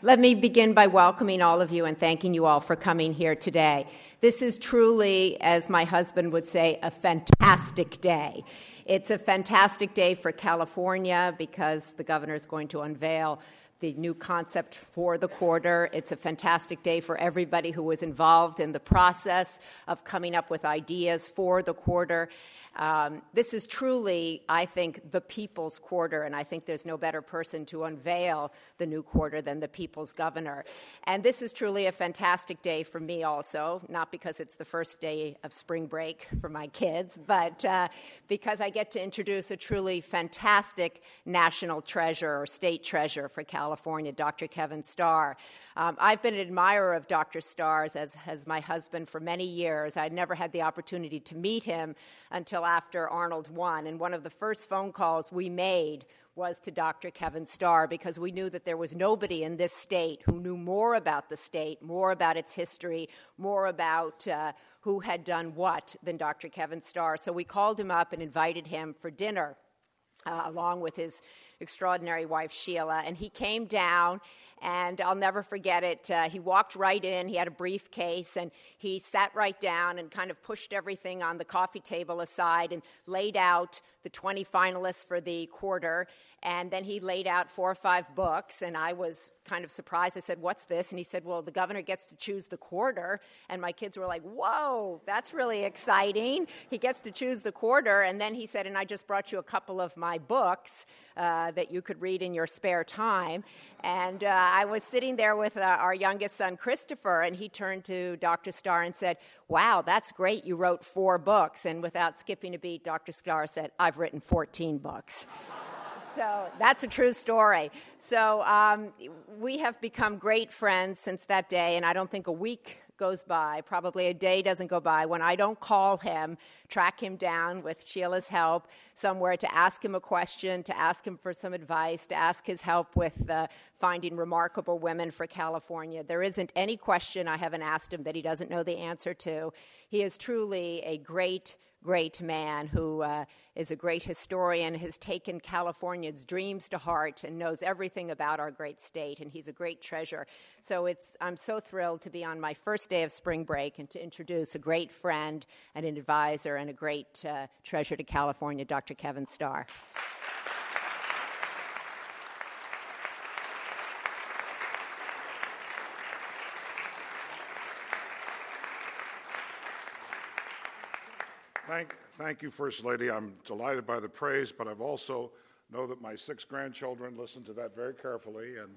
Let me begin by welcoming all of you and thanking you all for coming here today. This is truly, as my husband would say, a fantastic day. It's a fantastic day for California because the governor is going to unveil the new concept for the quarter. It's a fantastic day for everybody who was involved in the process of coming up with ideas for the quarter. This is truly, I think, the people's quarter, and I think there's no better person to unveil the new quarter than the people's governor. And this is truly a fantastic day for me also, not because it's the first day of spring break for my kids, but because I get to introduce a truly fantastic national treasure or state treasure for California, Dr. Kevin Starr. I've been an admirer of Dr. Starr's as my husband for many years. I'd never had the opportunity to meet him until after Arnold won, and one of the first phone calls we made was to Dr. Kevin Starr because we knew that there was nobody in this state who knew more about the state, more about its history, more about who had done what than Dr. Kevin Starr. So we called him up and invited him for dinner along with his extraordinary wife, Sheila, and he came down. And I'll never forget it. He walked right in. He had a briefcase, and he sat right down and kind of pushed everything on the coffee table aside and laid out the 20 finalists for the quarter. And then he laid out 4 or 5 books, and I was kind of surprised. I said, "What's this?" And he said, "Well, the governor gets to choose the quarter." And my kids were like, "Whoa, that's really exciting. He gets to choose the quarter." And then he said, "And I just brought you a couple of my books that you could read in your spare time." And I was sitting there with our youngest son, Christopher, and he turned to Dr. Starr and said, "Wow, that's great. You wrote 4 books." And without skipping a beat, Dr. Starr said, "I've written 14 books." So that's a true story. So we have become great friends since that day, and I don't think a week goes by, probably a day doesn't go by, when I don't call him, track him down with Sheila's help somewhere to ask him a question, to ask him for some advice, to ask his help with finding remarkable women for California. There isn't any question I haven't asked him that he doesn't know the answer to. He is truly a great man who is a great historian, has taken California's dreams to heart and knows everything about our great state, and he's a great treasure. So I'm so thrilled to be on my first day of spring break and to introduce a great friend and an advisor and a great treasure to California, Dr. Kevin Starr. Thank you, First Lady. I'm delighted by the praise, but I've also know that my 6 grandchildren listen to that very carefully, and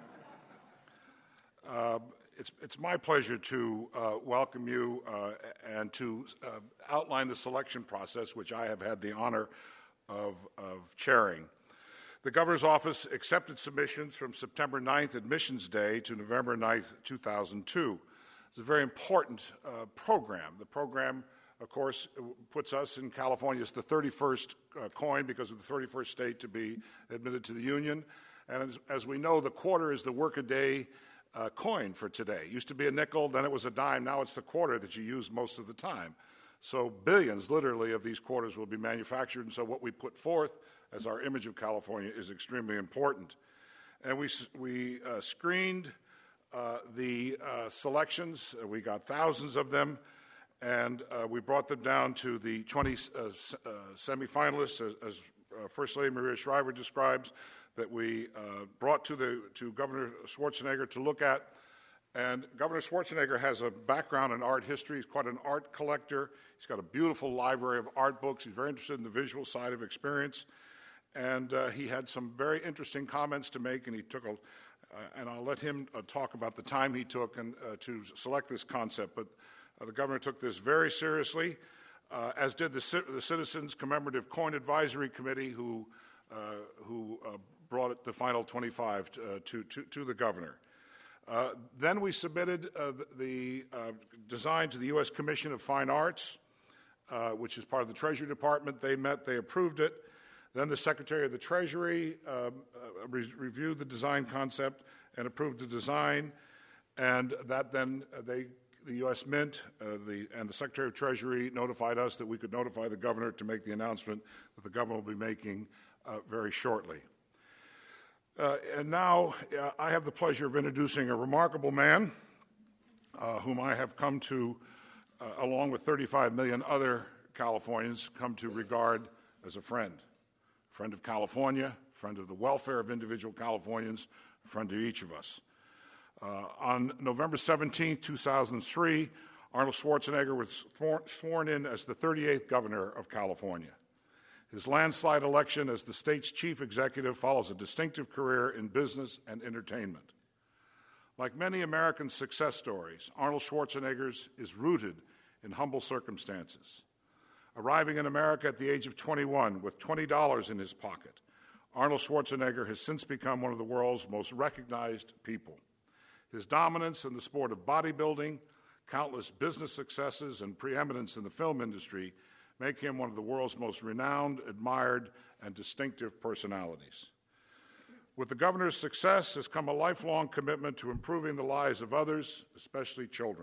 it's my pleasure to welcome you and to outline the selection process, which I have had the honor of chairing. The Governor's Office accepted submissions from September 9th, Admissions Day, to November 9th, 2002. It's a very important program. The program, of course, puts us in California as the 31st coin because of the 31st state to be admitted to the Union. And as we know, the quarter is the workaday coin for today. It used to be a nickel, then it was a dime, now it's the quarter that you use most of the time. So billions, literally, of these quarters will be manufactured, and so what we put forth as our image of California is extremely important. And we screened the selections. We got thousands of them. And we brought them down to the 20 semifinalists, as First Lady Maria Shriver describes, that we brought to Governor Schwarzenegger to look at. And Governor Schwarzenegger has a background in art history. He's quite an art collector. He's got a beautiful library of art books. He's very interested in the visual side of experience. And he had some very interesting comments to make, and he took and I'll let him talk about the time he took to select this concept. But the governor took this very seriously, as did the Citizens Commemorative Coin Advisory Committee, who brought the final 25 to the governor. Then we submitted the design to the U.S. Commission of Fine Arts, which is part of the Treasury Department. They met, they approved it. Then the Secretary of the Treasury reviewed the design concept and approved the design, and that then the U.S. Mint and the Secretary of Treasury notified us that we could notify the governor to make the announcement that the governor will be making very shortly. And now I have the pleasure of introducing a remarkable man whom I have come to, along with 35 million other Californians, come to regard as a friend of California, friend of the welfare of individual Californians, a friend to each of us. On November 17, 2003, Arnold Schwarzenegger was sworn in as the 38th governor of California. His landslide election as the state's chief executive follows a distinctive career in business and entertainment. Like many American success stories, Arnold Schwarzenegger's is rooted in humble circumstances. Arriving in America at the age of 21 with $20 in his pocket, Arnold Schwarzenegger has since become one of the world's most recognized people. His dominance in the sport of bodybuilding, countless business successes, and preeminence in the film industry make him one of the world's most renowned, admired, and distinctive personalities. With the governor's success has come a lifelong commitment to improving the lives of others, especially children.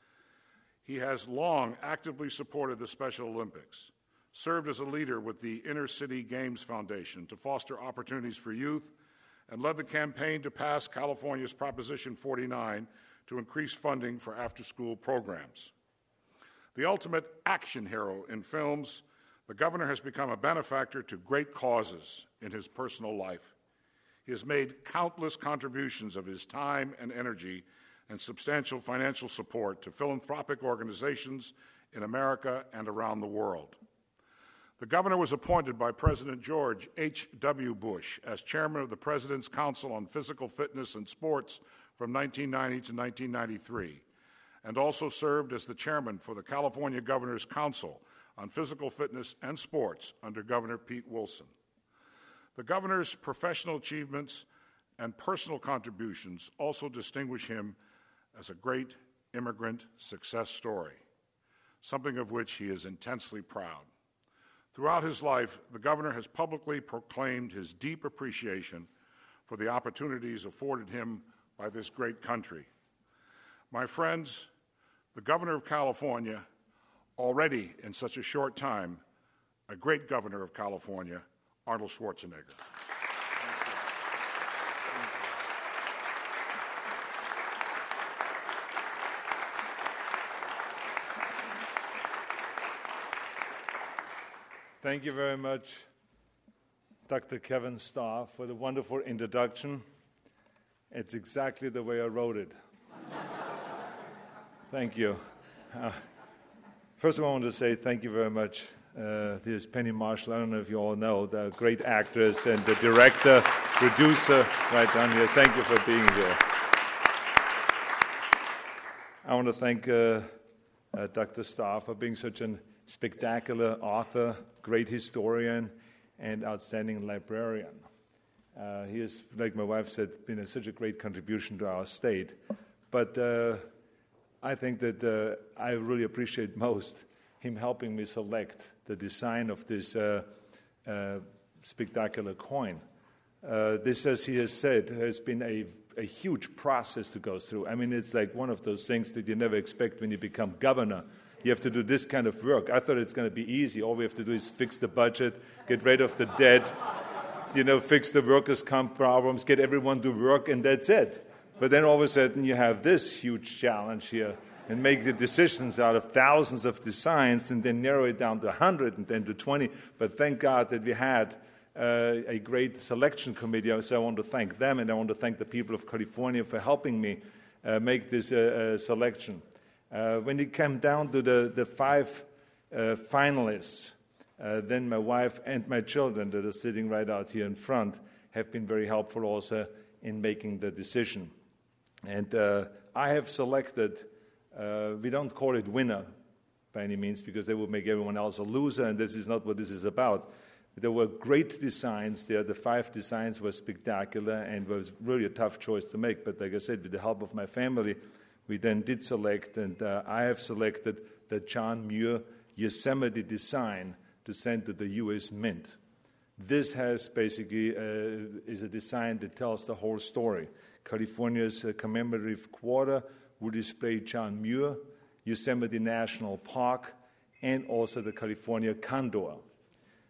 He has long actively supported the Special Olympics, served as a leader with the Inner City Games Foundation to foster opportunities for youth, and led the campaign to pass California's Proposition 49 to increase funding for after-school programs. The ultimate action hero in films, the governor has become a benefactor to great causes in his personal life. He has made countless contributions of his time and energy and substantial financial support to philanthropic organizations in America and around the world. The governor was appointed by President George H.W. Bush as chairman of the President's Council on Physical Fitness and Sports from 1990 to 1993, and also served as the chairman for the California Governor's Council on Physical Fitness and Sports under Governor Pete Wilson. The governor's professional achievements and personal contributions also distinguish him as a great immigrant success story, something of which he is intensely proud. Throughout his life, the governor has publicly proclaimed his deep appreciation for the opportunities afforded him by this great country. My friends, the governor of California, already in such a short time, a great governor of California, Arnold Schwarzenegger. Thank you very much, Dr. Kevin Starr, for the wonderful introduction. It's exactly the way I wrote it. Thank you. First of all, I want to say thank you very much. This is Penny Marshall. I don't know if you all know, the great actress and the director, producer, right down here. Thank you for being here. I want to thank Dr. Starr for being such a spectacular author, great historian, and outstanding librarian. He has, like my wife said, been such a great contribution to our state. But I think that I really appreciate most him helping me select the design of this spectacular coin. This, as he has said, has been a huge process to go through. I mean, it's like one of those things that you never expect when you become governor. You have to do this kind of work. I thought it's going to be easy. All we have to do is fix the budget, get rid of the debt, fix the workers' comp problems, get everyone to work, and that's it. But then all of a sudden you have this huge challenge here and make the decisions out of thousands of designs and then narrow it down to 100 and then to 20. But thank God that we had a great selection committee. So I want to thank them, and I want to thank the people of California for helping me make this selection. When it came down to the five finalists, then my wife and my children that are sitting right out here in front have been very helpful also in making the decision. And I have selected, we don't call it winner by any means because they would make everyone else a loser, and this is not what this is about. There were great designs there. The 5 designs were spectacular and was really a tough choice to make. But like I said, with the help of my family, we then did select, and I have selected the John Muir Yosemite design to send to the U.S. Mint. This has basically is a design that tells the whole story. California's commemorative quarter will display John Muir, Yosemite National Park, and also the California condor.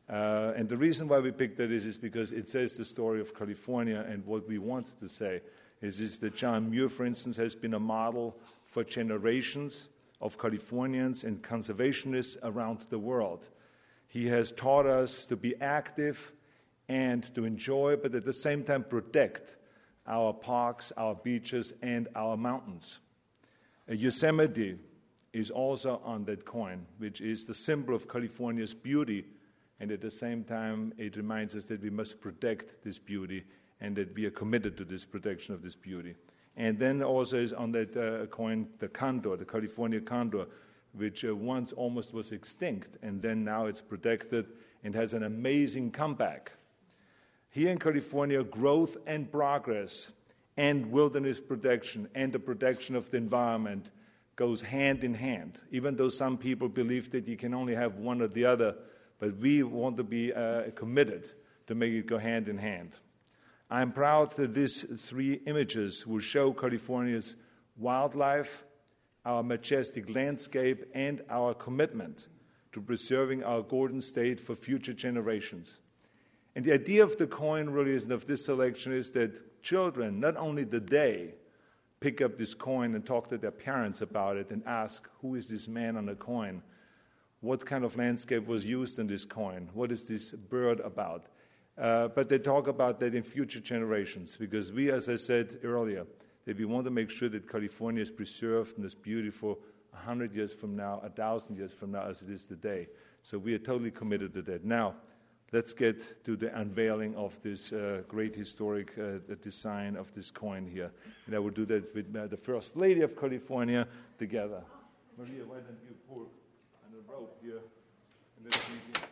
And the reason why we picked that is because it says the story of California, and what we want to say is that John Muir, for instance, has been a model for generations of Californians and conservationists around the world. He has taught us to be active and to enjoy, but at the same time protect our parks, our beaches, and our mountains. Yosemite is also on that coin, which is the symbol of California's beauty, and at the same time it reminds us that we must protect this beauty and that we are committed to this protection of this beauty. And then also is on that coin the condor, the California condor, which once almost was extinct, and then now it's protected and has an amazing comeback. Here in California, growth and progress and wilderness protection and the protection of the environment goes hand in hand, even though some people believe that you can only have one or the other, but we want to be committed to make it go hand in hand. I'm proud that these three images will show California's wildlife, our majestic landscape, and our commitment to preserving our Golden State for future generations. And the idea of the coin really is, of this selection, is that children, not only today, pick up this coin and talk to their parents about it and ask, who is this man on the coin? What kind of landscape was used in this coin? What is this bird about? But they talk about that in future generations, because we, as I said earlier, that we want to make sure that California is preserved and is beautiful 100 years from now, 1,000 years from now, as it is today. So we are totally committed to that. Now, let's get to the unveiling of this great historic design of this coin here. And I will do that with the First Lady of California together. Maria, why don't you pull on the rope here, and let's begin.